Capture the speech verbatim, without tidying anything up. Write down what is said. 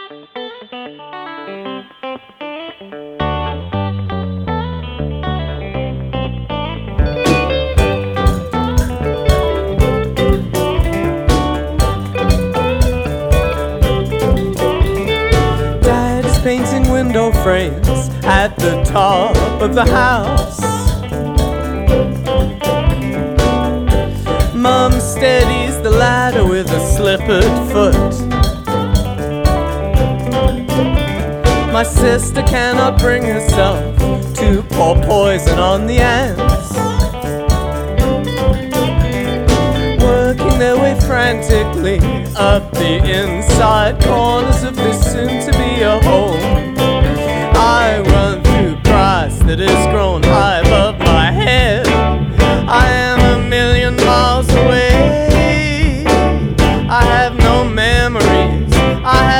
Dad's painting window frames at the top of the house. Mum steadies the ladder with a slippered foot. My sister cannot bring herself to pour poison on the ants, working their way frantically up the inside corners of this soon-to-be